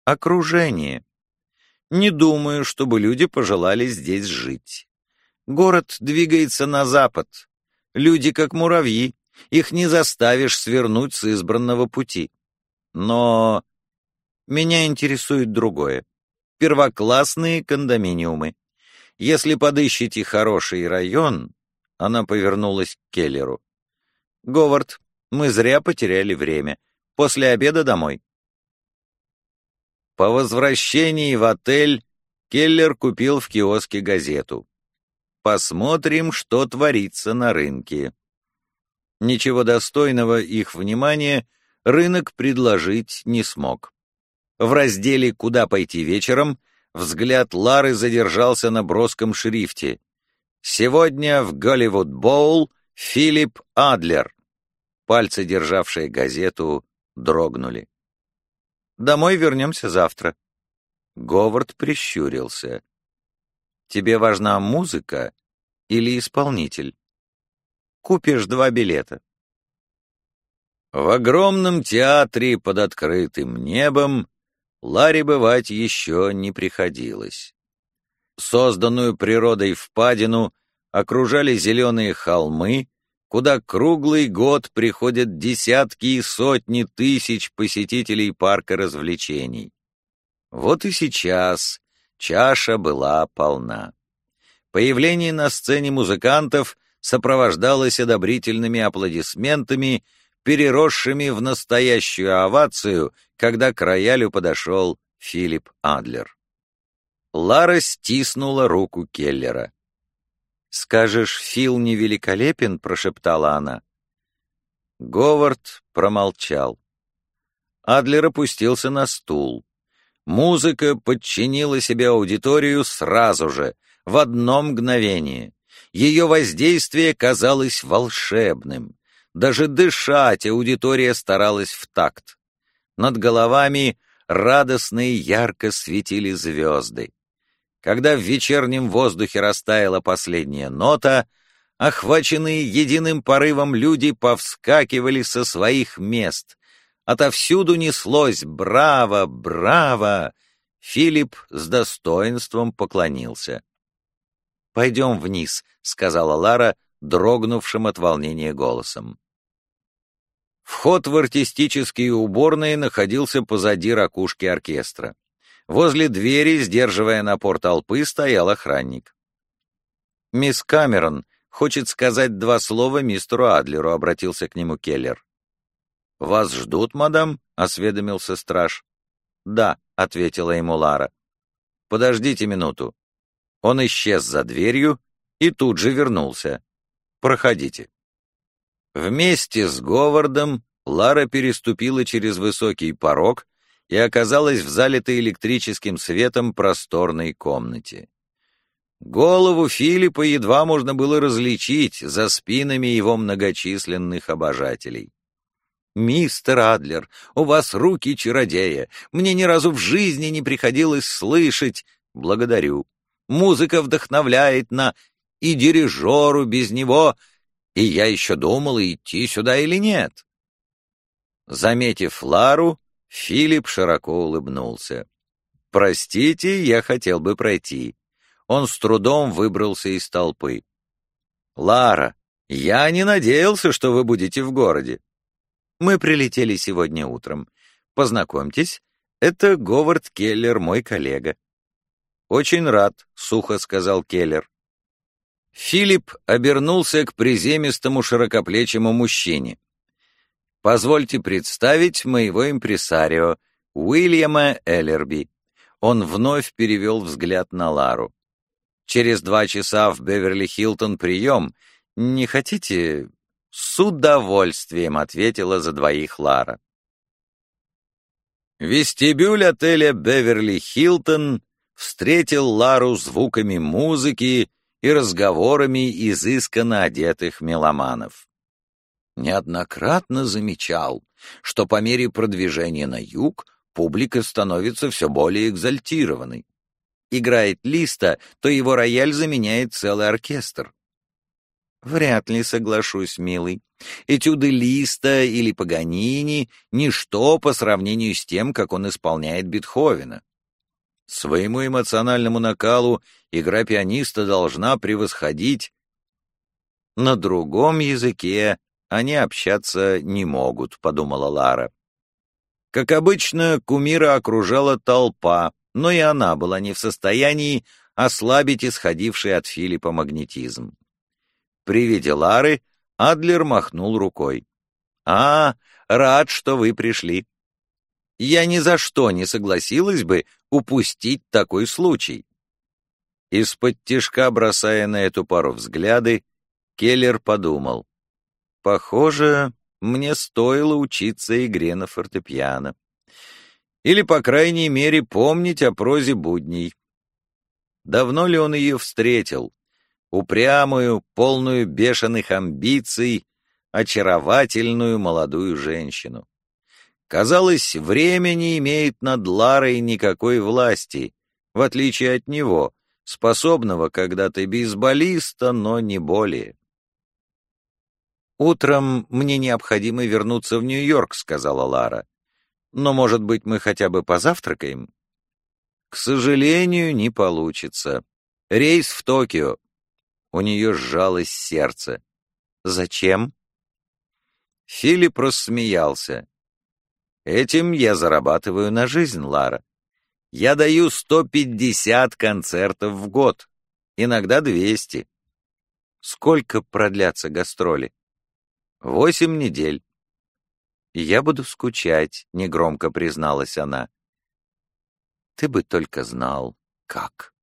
окружение. Не думаю, чтобы люди пожелали здесь жить. Город двигается на запад. Люди как муравьи, их не заставишь свернуть с избранного пути. Но меня интересует другое. Первоклассные кондоминиумы. Если подыщете хороший район... Она повернулась к Келлеру. «Говард, мы зря потеряли время. После обеда домой». По возвращении в отель Келлер купил в киоске газету. «Посмотрим, что творится на рынке». Ничего достойного их внимания рынок предложить не смог. В разделе «Куда пойти вечером» взгляд Лары задержался на броском шрифте. «Сегодня в Голливуд Боул Филипп Адлер». Пальцы, державшие газету, дрогнули. «Домой вернемся завтра». Говард прищурился. «Тебе важна музыка или исполнитель? Купишь 2 билета». В огромном театре под открытым небом Ларе бывать еще не приходилось. Созданную природой впадину окружали зеленые холмы, куда круглый год приходят десятки и сотни тысяч посетителей парка развлечений. Вот и сейчас чаша была полна. Появление на сцене музыкантов сопровождалось одобрительными аплодисментами, переросшими в настоящую овацию, когда к роялю подошел Филипп Адлер. Лара стиснула руку Келлера. «Скажешь, Фил невеликолепен?» — прошептала она. Говард промолчал. Адлер опустился на стул. Музыка подчинила себе аудиторию сразу же, в одно мгновение. Ее воздействие казалось волшебным. Даже дышать аудитория старалась в такт. Над головами радостно и ярко светили звезды. Когда в вечернем воздухе растаяла последняя нота, охваченные единым порывом люди повскакивали со своих мест. Отовсюду неслось «Браво! Браво!». Филипп с достоинством поклонился. «Пойдем вниз», — сказала Лара, дрогнувшим от волнения голосом. Вход в артистические уборные находился позади ракушки оркестра. Возле двери, сдерживая напор толпы, стоял охранник. «Мисс Камерон хочет сказать 2 слова мистеру Адлеру», — обратился к нему Келлер. «Вас ждут, мадам?» — осведомился страж. «Да», — ответила ему Лара. «Подождите минуту». Он исчез за дверью и тут же вернулся. «Проходите». Вместе с Говардом Лара переступила через высокий порог и оказалась в залитой электрическим светом просторной комнате. Голову Филиппа едва можно было различить за спинами его многочисленных обожателей. «Мистер Адлер, у вас руки чародея. Мне ни разу в жизни не приходилось слышать. Благодарю. Музыка вдохновляет на... И дирижеру без него... И я еще думал, идти сюда или нет». Заметив Лару, Филипп широко улыбнулся. «Простите, я хотел бы пройти». Он с трудом выбрался из толпы. «Лара, я не надеялся, что вы будете в городе. Мы прилетели сегодня утром. Познакомьтесь, это Говард Келлер, мой коллега». «Очень рад», — сухо сказал Келлер. Филипп обернулся к приземистому широкоплечему мужчине. «Позвольте представить моего импресарио, Уильяма Эллерби». Он вновь перевел взгляд на Лару. «Через 2 часа в Беверли-Хилтон прием. Не хотите?» «С удовольствием», — ответила за 2 Лара. Вестибюль отеля Беверли-Хилтон встретил Лару звуками музыки и разговорами изысканно одетых меломанов. Неоднократно замечал, что по мере продвижения на юг публика становится все более Вряд ли соглашусь, милый. Этюды Листа или Паганини — ничто по сравнению с тем, как он исполняет Бетховена. Своему эмоциональному накалу игра пианиста должна превосходить. На другом языке они общаться не могут, подумала Лара. Как обычно, кумира окружала толпа, но и она была не в состоянии ослабить исходивший от Филиппа магнетизм. При виде Лары Адлер махнул рукой. «А, рад, что вы пришли. Я ни за что не согласилась бы упустить такой случай». Из-под тишка, бросая на эту пару взгляды, Келлер подумал. «Похоже, мне стоило учиться игре на фортепиано. Или, по крайней мере, помнить о прозе будней. Давно ли он ее встретил? Упрямую, полную бешеных амбиций, очаровательную молодую женщину. Казалось, время не имеет над Ларой никакой власти, в отличие от него, способного когда-то бейсболиста, но не более. «Утром мне необходимо вернуться в Нью-Йорк», — сказала Лара. «Но, может быть, мы хотя бы позавтракаем?» «К сожалению, не получится. Рейс в Токио». У нее сжалось сердце. «Зачем?» Филипп рассмеялся. «Этим я зарабатываю на жизнь, Лара. Я даю 150 концертов в год, иногда 200. Сколько продлятся гастроли? 8 недель. Я буду скучать», — негромко призналась она. «Ты бы только знал, как».